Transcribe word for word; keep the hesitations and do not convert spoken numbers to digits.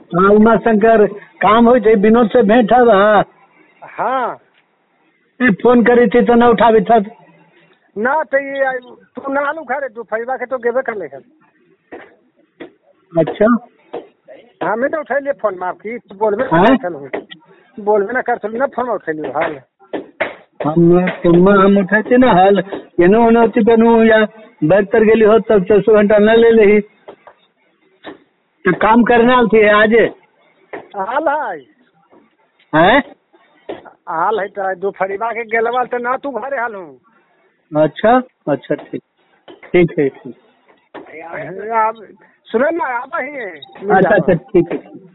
हाँ उमा शंकर काम हो जाए विनोद से भेंट है वहाँ। हाँ फोन करी थी तो न उठावी था। ना तो ये तू ना आलू खा रे तू फैबा के तो गेबे कर ले। अच्छा हमें तो उठा लिए फोन मार की तू बोलबे हाँ? चल बोलबे ना कर चल ना फोन उठा लिए हाल हम तुम हम उठाते ना हाल केनो होने होती पेनू या बैग तर गेली हो तब चौसठ घंटा न ले ली तो काम करना थी आज हाल है हैं। हाल है तो दो फरीबा के गेलवा तो ना तू घरे हाल हूँ। अच्छा अच्छा ठीक ठीक है ठीक। आप सुने ना आवा ही अच्छा अच्छा ठीक है।